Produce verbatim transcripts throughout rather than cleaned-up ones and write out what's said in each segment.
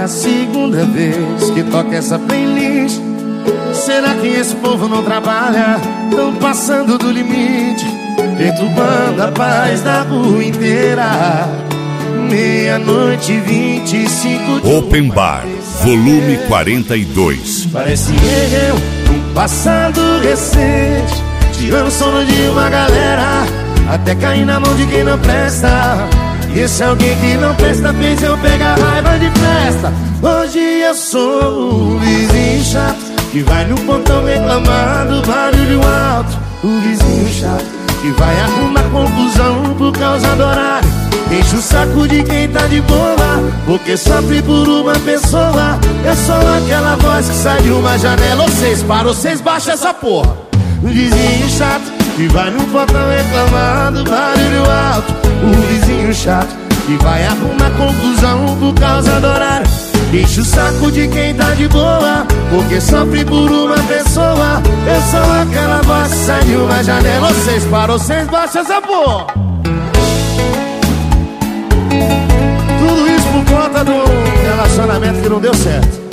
a segunda vez que toca essa playlist. Será que esse povo não trabalha? Tão passando do limite, perturbando a paz da rua inteira. Meia-noite e vinte e cinco. Open Bar, volume quarenta e dois. Parece eu, um passado recente, tirando sono de uma galera, até cair na mão de quem não presta. E esse alguém que não presta fez eu pegar raiva de festa. Hoje eu sou o vizinho chato que vai no portão reclamar do barulho alto. O vizinho chato que vai arrumar confusão por causa do horário. Enche o saco de quem tá de boa, porque sofre por uma pessoa. É só aquela voz que sai de uma janela. Vocês param, vocês baixam essa porra. O vizinho chato que vai no portão reclamar do barulho alto. O vizinho chato que vai arrumar confusão por causa do horário. Enche o saco de quem tá de boa, porque sofre por uma pessoa. É só aquela voz que sai de uma janela. Vocês param, vocês baixam essa porra. Tudo isso por conta do relacionamento que não deu certo.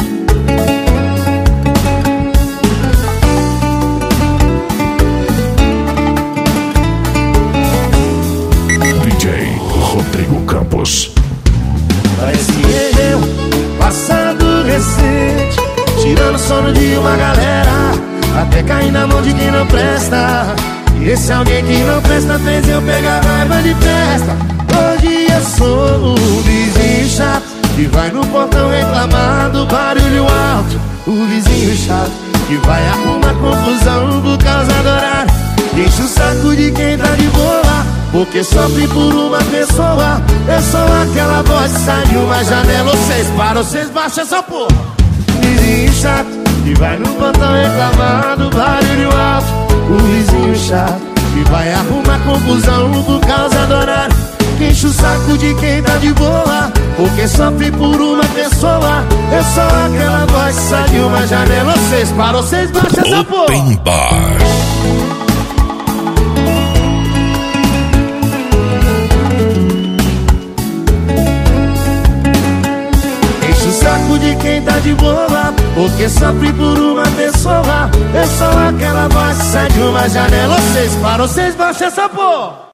D J Rodrigo Campos. Parece eu, passado recente, tirando sono de uma galera, até cair na mão de quem não presta. E esse alguém que não presta fez eu pegar raiva de festa. Hoje eu sou o vizinho chato que vai no portão reclamar do barulho alto. O vizinho chato que vai arrumar confusão por causa do horário. Enche o saco de quem tá de boa, porque sofre por uma pessoa. É só aquela voz que sai de uma janela. Vocês param, vocês baixam essa porra. Vizinho chato que vai no portão reclamar do barulho alto. O vizinho chato que vai arrumar confusão por causa do horário. Enche o saco de quem tá de boa, porque sofre por uma pessoa. É só aquela voz que sai de uma janela. Vocês param, vocês baixam essa porra. Open Bar. Enche o saco de quem tá de boa, porque sofre por uma pessoa. É só aquela voz que sai de uma janela. Vocês param, vocês baixam essa porra.